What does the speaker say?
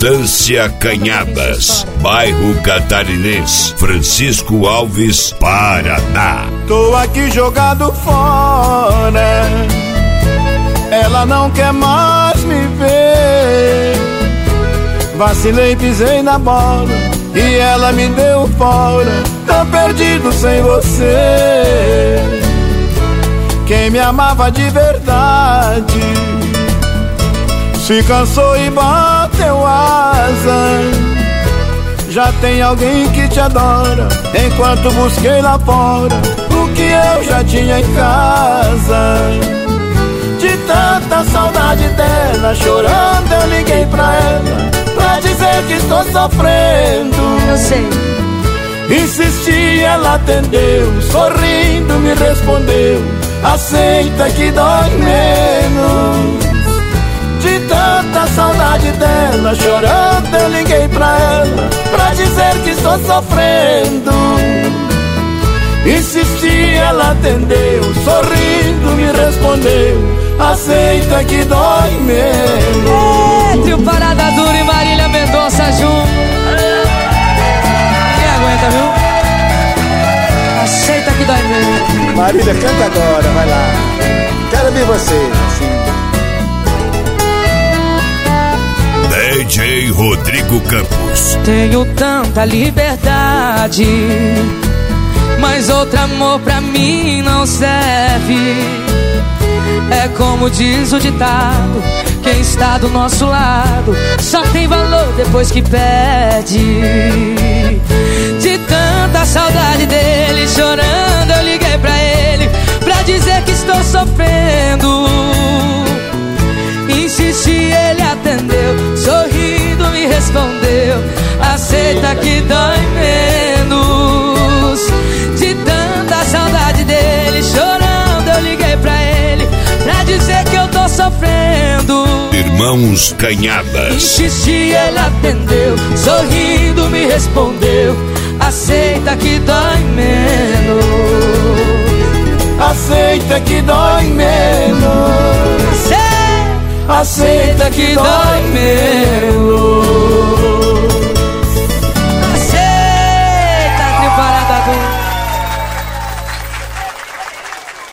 Estância Canhadas, bairro Catarinense, Francisco Alves, Paraná. Tô aqui jogado fora, ela não quer mais me ver. Vacilei, pisei na bola e ela me deu fora. Tô perdido sem você. Quem me amava de verdade se cansou e bateu asa. Já tem alguém que te adora, enquanto busquei lá fora o que eu já tinha em casa. De tanta saudade dela, chorando eu liguei pra ela, pra dizer que estou sofrendo. Eu sei. Insisti, ela atendeu, sorrindo me respondeu: aceita que dói menos. De tanta saudade dela, chorando eu liguei pra ela, pra dizer que estou sofrendo. Insisti, ela atendeu, sorrindo me respondeu: aceita que dói menos. Trio Parada Dura e Marília Mendonça junto. Quem aguenta, viu? Aceita que dói menos. Marília, canta agora, vai lá. Quero ver você, assim. DJ Rodrigo Campos. Tenho tanta liberdade, mas outro amor pra mim não serve. É como diz o ditado: quem está do nosso lado só tem valor depois que perde. De tanta saudade dele, chorando eu liguei pra ele, pra dizer que estou sofrendo. Insisti, ele atendeu, sorrindo me respondeu: aceita que dói menos. De tanta saudade dele, chorando eu liguei pra ele, pra dizer que eu tô sofrendo. Irmãos Canhadas. Insisti, ele atendeu, sorrindo me respondeu: aceita que dói menos. Aceita que dói menos. Aceita que dói menos.